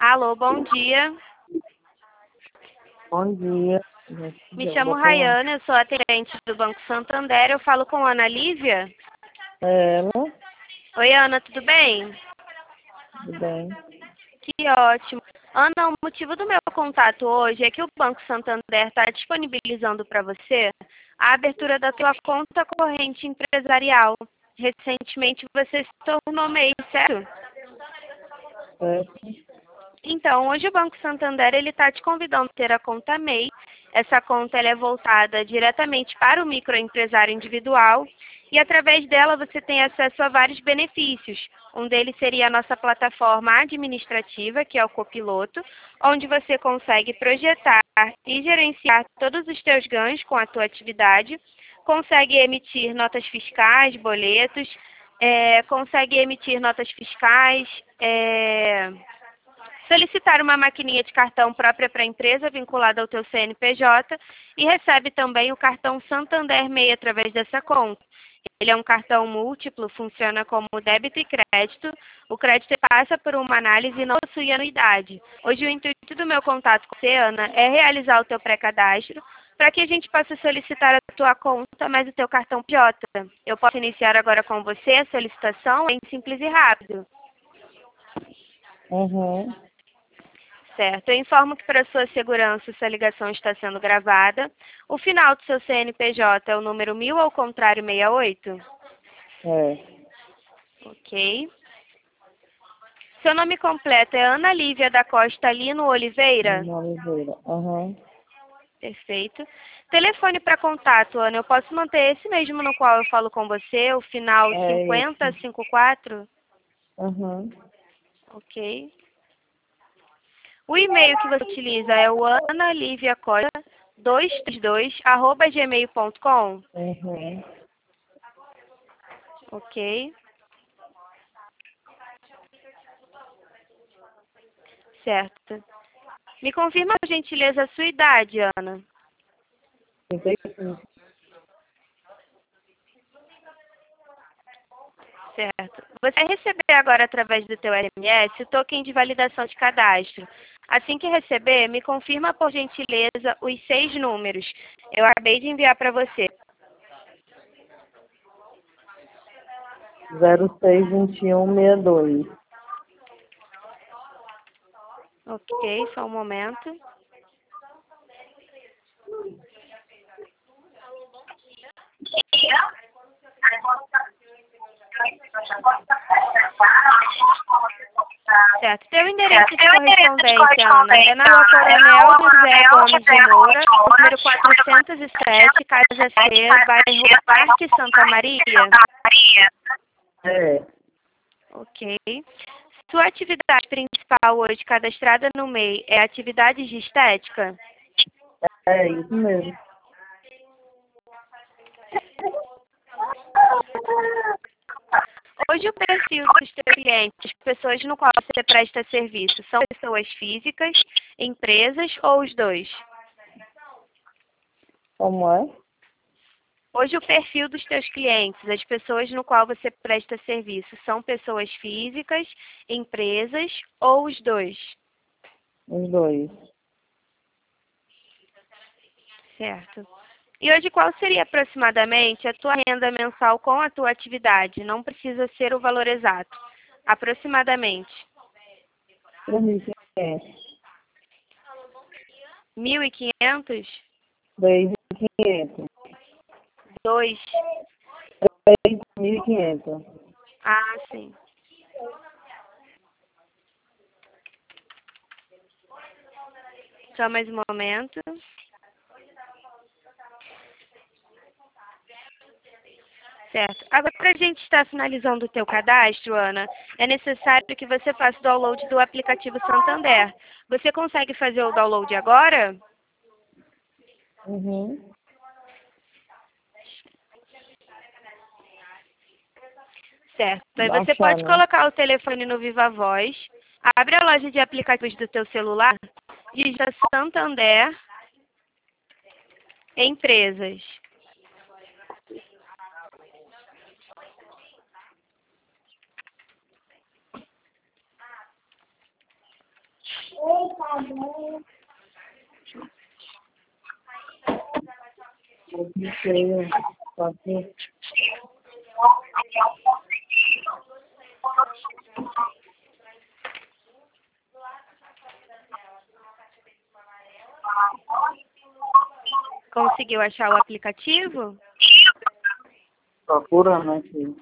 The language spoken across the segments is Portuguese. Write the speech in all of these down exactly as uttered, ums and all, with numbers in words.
Alô, bom dia. Bom dia. Me chamo Rayana, eu sou atendente do Banco Santander. Eu falo com a Ana Lívia. Ela, Oi, Ana, tudo bem? tudo bem? Que ótimo. Ana, o motivo do meu contato hoje é que o Banco Santander está disponibilizando para você a abertura da tua conta corrente empresarial. Recentemente você se tornou M E I, certo? Certo. Então, hoje o Banco Santander ele está te convidando a ter a conta M E I. Essa conta ela é voltada diretamente para o microempresário individual e através dela você tem acesso a vários benefícios. Um deles seria a nossa plataforma administrativa, que é o Copiloto, onde você consegue projetar e gerenciar todos os teus ganhos com a tua atividade, consegue emitir notas fiscais, boletos, é, consegue emitir notas fiscais, é, solicitar uma maquininha de cartão própria para a empresa vinculada ao teu C N P J e recebe também o cartão Santander M E I através dessa conta. Ele é um cartão múltiplo, funciona como débito e crédito. O crédito passa por uma análise e não possui anuidade. Hoje o intuito do meu contato com você, Ana, é realizar o teu pré-cadastro para que a gente possa solicitar a tua conta mais o teu cartão P J. Eu posso iniciar agora com você a solicitação, é simples e rápido. Uhum. Certo. Eu informo que para sua segurança essa ligação está sendo gravada. O final do seu C N P J é o número mil ao contrário sessenta e oito? É. Ok. Seu nome completo é Ana Lívia da Costa Lino Oliveira? Ana Oliveira. Uhum. Perfeito. Telefone para contato, Ana, eu posso manter esse mesmo no qual eu falo com você, o final É cinquenta esse. cinquenta e quatro? Uhum. Ok. O e-mail que você utiliza é o analiviacosta dois três dois arroba gmail ponto com? Uhum. Ok. Certo. Me confirma, por gentileza, a sua idade, Ana. trinta e cinco. Certo. Você vai receber agora, através do teu S M S, o token de validação de cadastro. Assim que receber, me confirma, por gentileza, os seis números. Eu acabei de enviar para você. zero seis vinte e um sessenta e dois. Ok, só um momento. Certo. Teu endereço de correspondência, Ana, é na Rua Coronel José Gomes de Moura, número quatrocentos e sete, Casa C, bairro Parque Santa Maria. É. Ok. Sua atividade principal hoje cadastrada no M E I é atividade de estética? É isso mesmo. Hoje o perfil dos teus clientes, pessoas no qual você presta serviço, são pessoas físicas, empresas ou os dois? Como é? Hoje o perfil dos teus clientes, as pessoas no qual você presta serviço, são pessoas físicas, empresas ou os dois? Os dois. Certo. E hoje qual seria aproximadamente a tua renda mensal com a tua atividade? Não precisa ser o valor exato. Aproximadamente. três mil e quinhentos. Mil e quinhentos? três mil e quinhentos. Dois? três mil e quinhentos. Ah, sim. Só mais um momento. Certo. Agora, para a gente estar finalizando o teu cadastro, Ana, é necessário que você faça o download do aplicativo Santander. Você consegue fazer o download agora? Uhum. Certo. Aí você Baixar, pode né? colocar o telefone no Viva Voz, abre a loja de aplicativos do teu celular, digita Santander, Empresas. Não sei, pode ser. Conseguiu achar o aplicativo? Procurando aqui.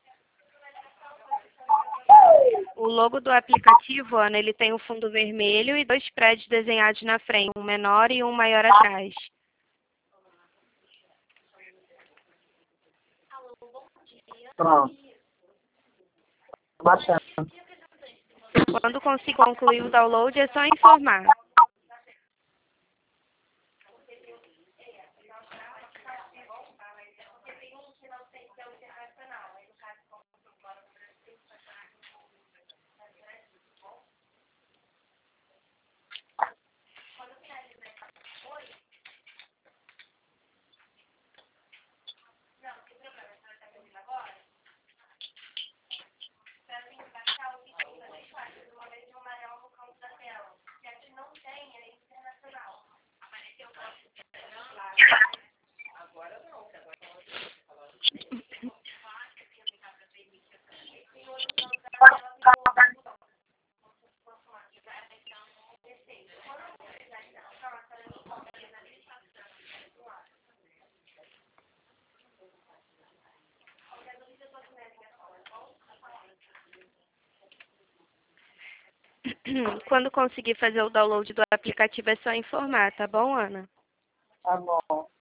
O logo do aplicativo, Ana, ele tem um fundo vermelho e dois prédios desenhados na frente, um menor e um maior atrás. Pronto. Baixando. Quando conseguir concluir o download, é só informar. Quando conseguir fazer o download do aplicativo, é só informar, tá bom, Ana? Tá bom.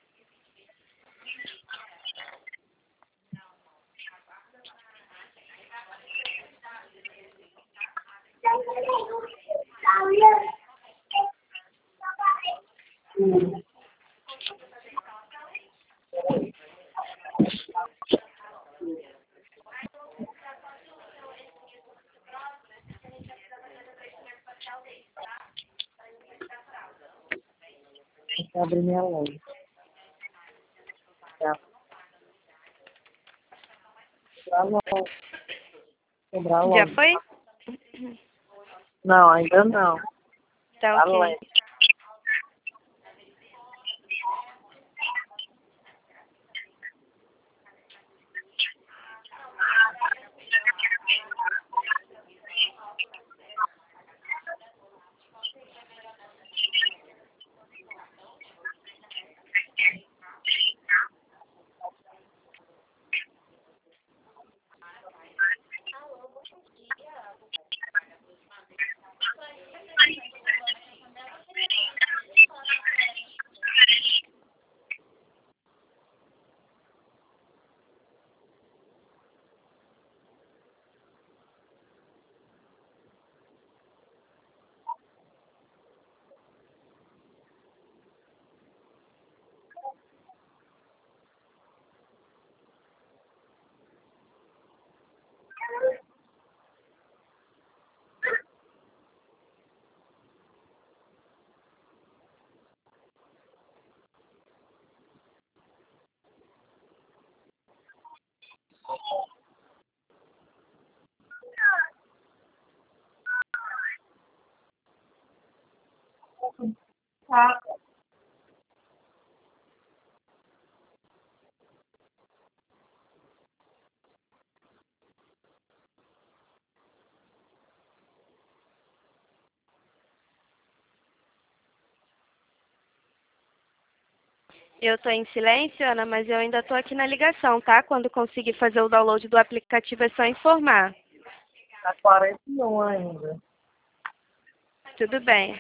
Hum. Deixa eu abrir minha loja. Tá. Tá bom. Cobrar Já logo. foi? Não, ainda não. Tá Tá ok. lento. Tá. Eu tô em silêncio, Ana, mas eu ainda tô aqui na ligação, tá? Quando conseguir fazer o download do aplicativo, é só informar. Tá quarenta e um ainda. Tudo bem.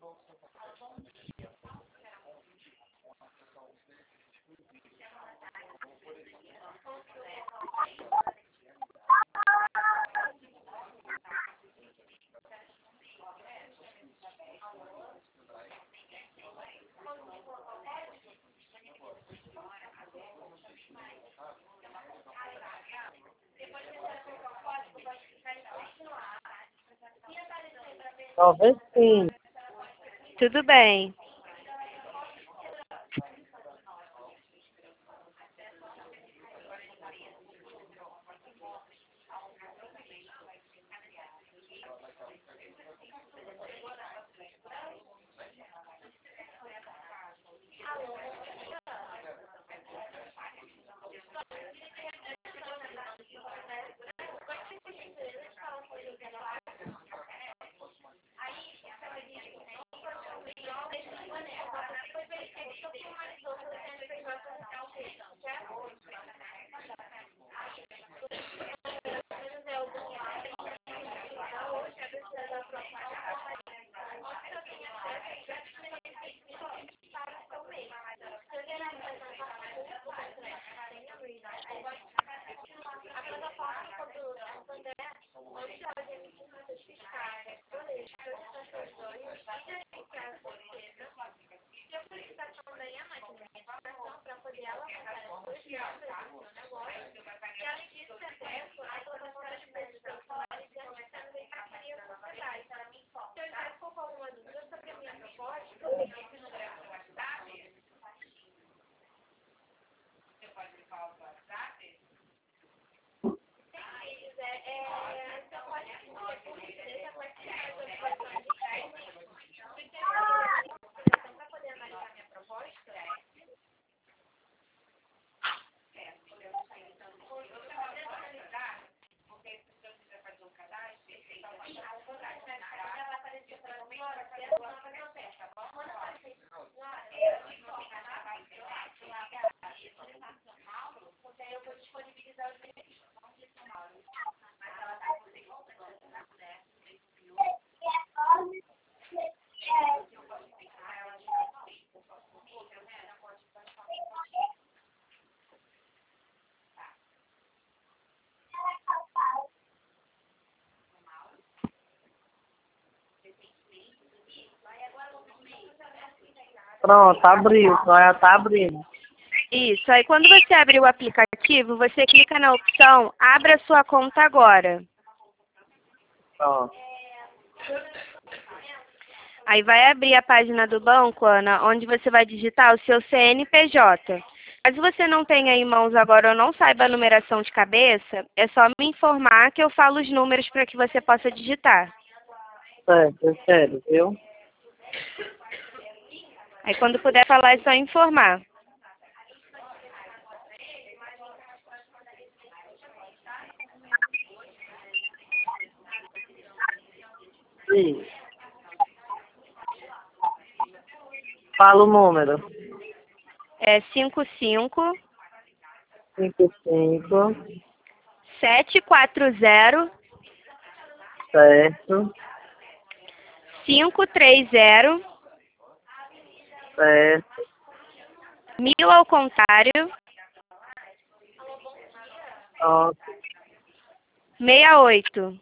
Talvez sim. Tudo bem. Pronto, abriu. Já tá abrindo. Isso. Aí quando você abrir o aplicativo, você clica na opção Abra sua conta agora. Pronto. Aí vai abrir a página do banco, Ana, onde você vai digitar o seu C N P J. Caso você não tenha em mãos agora ou não saiba a numeração de cabeça, é só me informar que eu falo os números para que você possa digitar. Certo, é sério, viu? Aí quando puder falar é só informar. Sim. Fala o número. É cinco cinco, Cinco, cinco, sete quatro zero, certo, cinco três zero, certo. mil ao contrário, Pronto. sessenta e oito.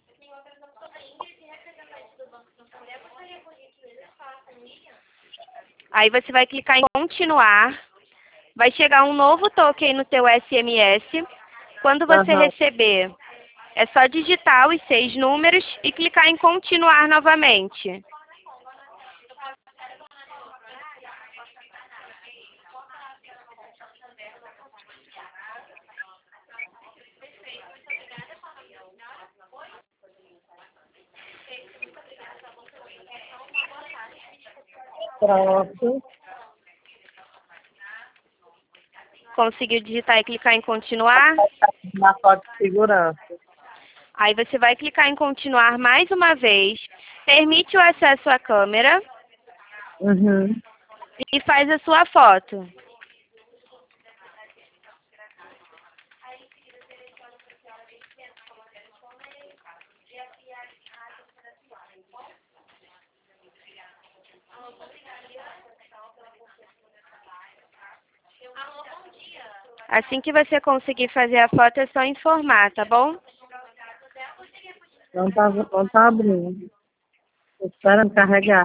Aí você vai clicar em continuar. Vai chegar um novo token no teu S M S. Quando você Aham. receber, é só digitar os seis números e clicar em continuar novamente. Pronto. Conseguiu digitar e clicar em continuar? Na foto de segurança. Aí você vai clicar em continuar mais uma vez. Permite o acesso à câmera Uhum. e faz a sua foto. Assim que você conseguir fazer a foto, é só informar, tá bom? Não tá, não tá abrindo. Tô esperando carregar.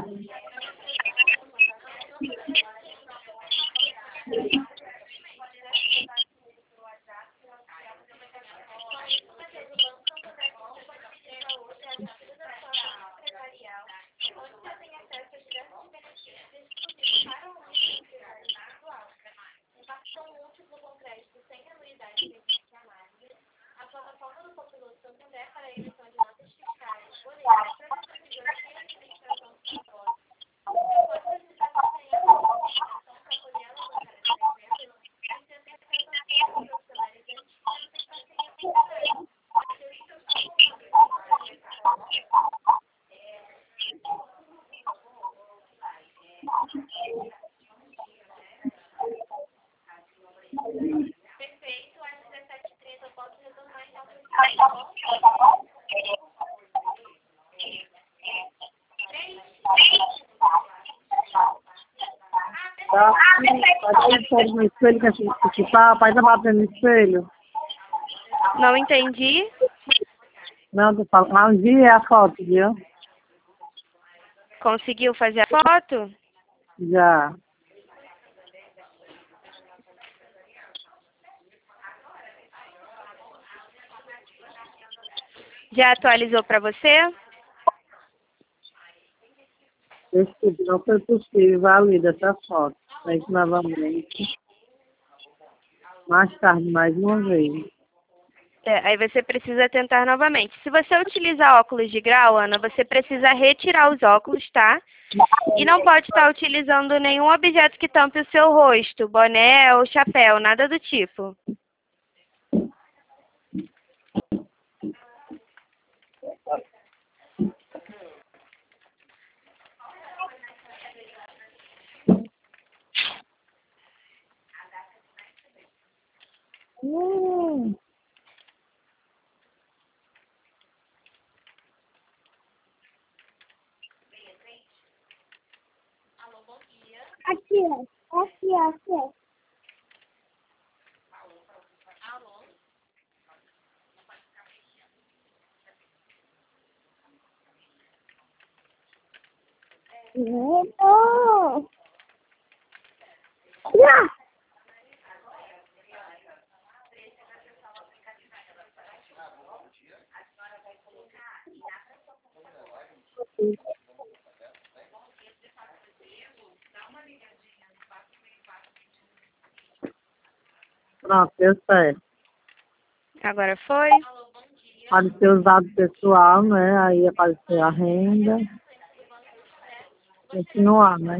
Tá? Pode ir no espelho que a gente que tá, pai tá batendo no espelho. Não entendi. Não, tô falando, mas envia a foto, viu? Conseguiu fazer a foto? Já. Já atualizou para você? Esse tipo não foi possível, valida essa foto. Tem que novamente. Mais tarde, mais uma vez. É, aí você precisa tentar novamente. Se você utilizar óculos de grau, Ana, você precisa retirar os óculos, tá? E não pode estar utilizando nenhum objeto que tampe o seu rosto, boné ou chapéu, nada do tipo. Hum. Aqui, ó. Aqui, ó. Aqui, ó. Medo. Já. Pronto, deu certo. Agora foi? Apareceu os dados pessoal, né? Aí apareceu a renda. Continuar, né?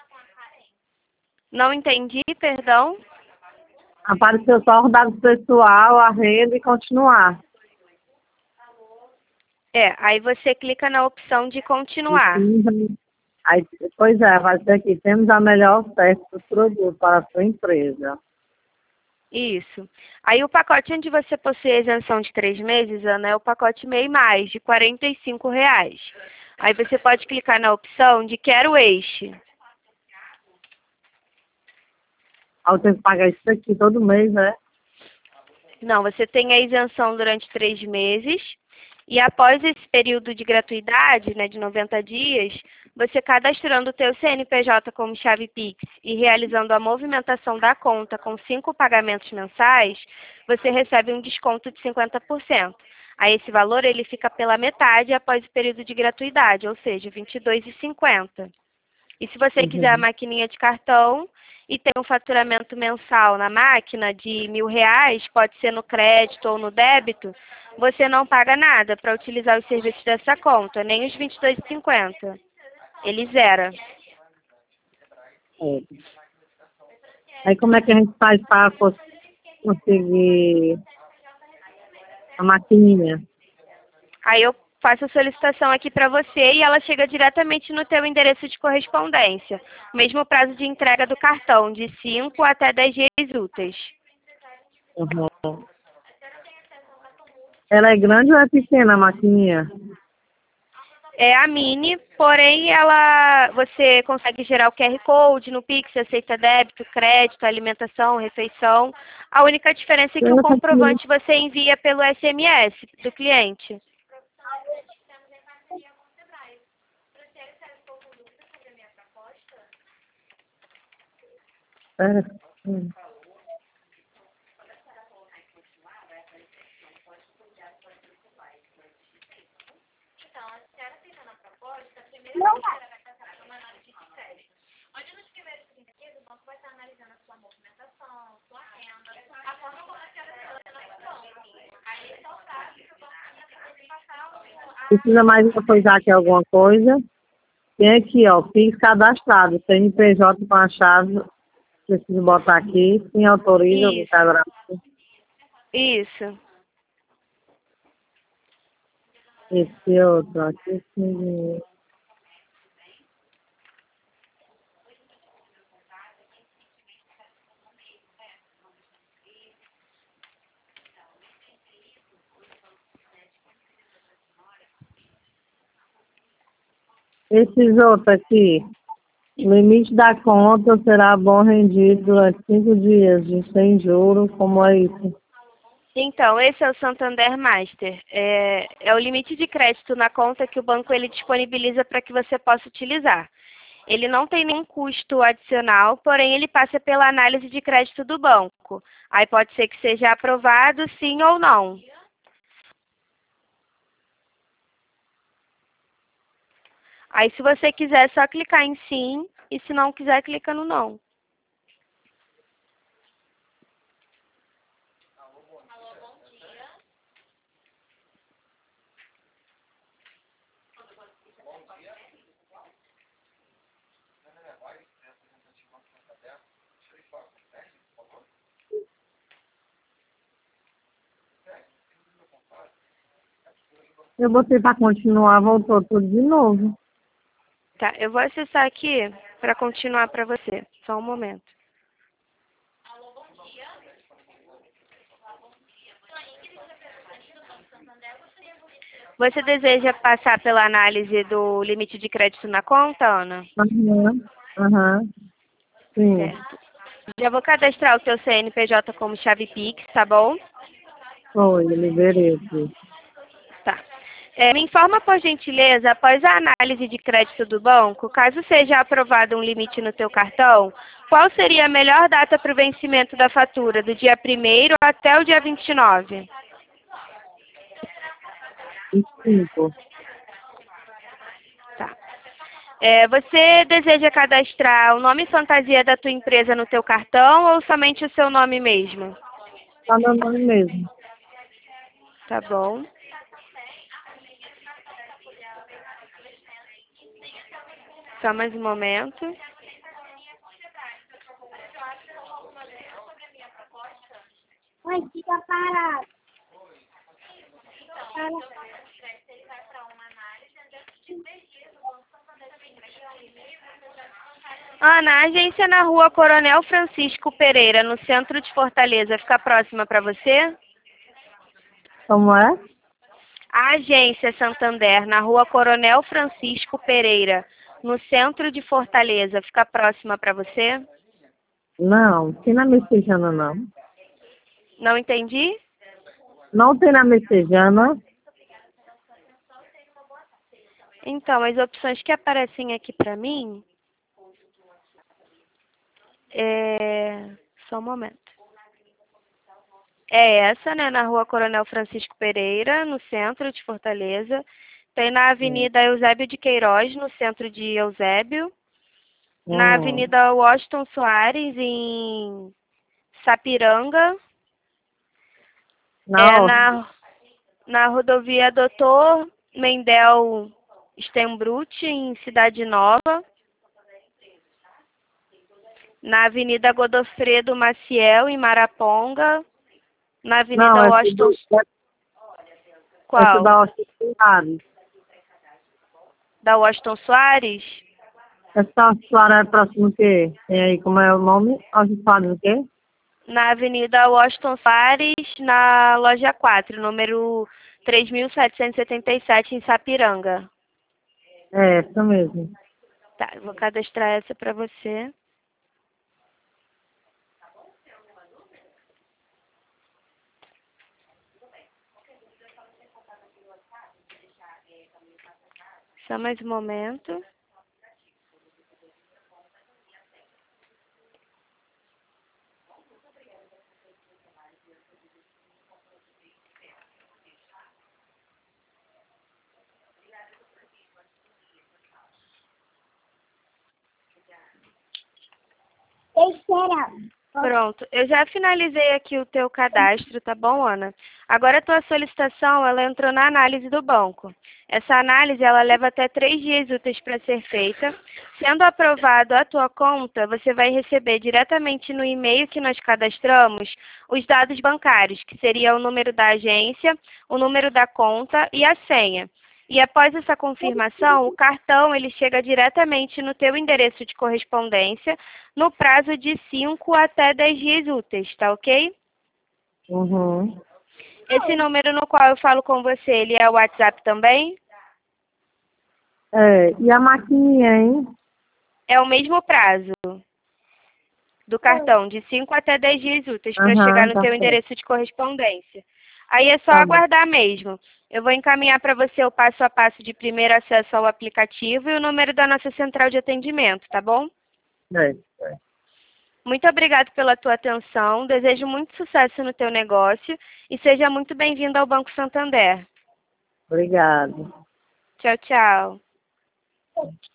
Não entendi, perdão. Apareceu só os dados pessoal, a renda e continuar. É, aí você clica na opção de continuar. Aí, pois é, vai ser aqui. Temos a melhor oferta do produto para a sua empresa. Isso. Aí o pacote onde você possui a isenção de três meses, Ana, é o pacote MEI Mais, de quarenta e cinco reais. Aí você pode clicar na opção de Quero Este. Aí eu tenho que pagar isso aqui todo mês, né? Não, você tem a isenção durante três meses. E após esse período de gratuidade, né, de noventa dias, você cadastrando o teu C N P J como chave Pix e realizando a movimentação da conta com cinco pagamentos mensais, você recebe um desconto de cinquenta por cento. Aí esse valor ele fica pela metade após o período de gratuidade, ou seja, vinte e dois reais e cinquenta centavos. E se você quiser a Uhum. maquininha de cartão e tem um faturamento mensal na máquina de mil reais, pode ser no crédito ou no débito, você não paga nada para utilizar os serviços dessa conta, nem os vinte e dois reais e cinquenta centavos. Ele zera. É. Aí como é que a gente faz para cons- conseguir a maquininha? Aí eu faço a solicitação aqui para você e ela chega diretamente no teu endereço de correspondência. Mesmo prazo de entrega do cartão, de cinco até dez dias úteis. Uhum. Ela é grande ou é pequena a maquininha? É a Mini, porém ela, você consegue gerar o Q R Code no Pix, aceita débito, crédito, alimentação, refeição. A única diferença é que o Essa aqui, comprovante você envia pelo S M S do cliente. é, hum. Não vai. Precisa mais coisar aqui alguma coisa? Tem aqui, ó, Pix cadastrado, C N P J com a chave, preciso botar aqui, quem autoriza o Isso, cadastro. isso. Esse outro, aqui, sim. Esses outros aqui, o limite da conta será bom rendido durante cinco dias de sem juros, como é isso? Então, esse é o Santander Master. É, é o limite de crédito na conta que o banco ele disponibiliza para que você possa utilizar. Ele não tem nenhum custo adicional, porém ele passa pela análise de crédito do banco. Aí pode ser que seja aprovado, sim ou não. Aí se você quiser, é só clicar em sim, e se não quiser, clica no não. Eu botei para continuar, voltou tudo de novo. Tá, eu vou acessar aqui para continuar para você. Só um momento. Você deseja passar pela análise do limite de crédito na conta, Ana? Aham, aham, sim. Certo. Já vou cadastrar o seu C N P J como chave Pix, tá bom? Foi, liberei aqui. Tá. É, me informa, por gentileza, após a análise de crédito do banco, caso seja aprovado um limite no teu cartão, qual seria a melhor data para o vencimento da fatura, do dia primeiro até o dia vinte e nove? Cinco. Tá. É, você deseja cadastrar o nome fantasia da tua empresa no teu cartão ou somente o seu nome mesmo? Tá meu nome mesmo. Tá bom. Só mais um momento. Mãe, fica parado. Para. Ana, a agência é na rua Coronel Francisco Pereira, no centro de Fortaleza, fica próxima para você? Como é? A agência Santander, na rua Coronel Francisco Pereira, no centro de Fortaleza, fica próxima para você? Não, tem na Messejana não. Não entendi? Não tem na Messejana. Então, as opções que aparecem aqui para mim... É... Só um momento. É essa, né, na rua Coronel Francisco Pereira, no centro de Fortaleza. Tem na Sim. Avenida Eusébio de Queiroz, no centro de Eusébio. Na Hum. Avenida Washington Soares, em Sapiranga. Na É hora. na, na rodovia Doutor Mendel Stembruch, em Cidade Nova. Na Avenida Godofredo Maciel, em Maraponga. Na Não, Avenida essa Washington... do, essa Qual? da Oceanária. Da Washington Soares? Essa Oceanária é próximo do quê? Tem aí, como é o nome? Oceanária do quê? Na Avenida Washington Soares, na loja quatro, número três mil setecentos e setenta e sete, em Sapiranga. É, essa mesmo. Tá, eu vou cadastrar essa para você. Só mais um momento. Terceira. Pronto, eu já finalizei aqui o teu cadastro, tá bom, Ana? Agora a tua solicitação, ela entrou na análise do banco. Essa análise, ela leva até três dias úteis para ser feita. Sendo aprovado a tua conta, você vai receber diretamente no e-mail que nós cadastramos os dados bancários, que seria o número da agência, o número da conta e a senha. E após essa confirmação, o cartão ele chega diretamente no teu endereço de correspondência no prazo de cinco até dez dias úteis, tá ok? Uhum. Esse número no qual eu falo com você, ele é o WhatsApp também? É, e a maquininha, hein? É o mesmo prazo do cartão, de cinco até dez dias úteis para Aham, chegar no tá teu certo. endereço de correspondência. Aí é só Tá bom. aguardar mesmo. Eu vou encaminhar para você o passo a passo de primeiro acesso ao aplicativo e o número da nossa central de atendimento, tá bom? É, é. Muito obrigada pela tua atenção, desejo muito sucesso no teu negócio e seja muito bem-vindo ao Banco Santander. Obrigado. Tchau, tchau.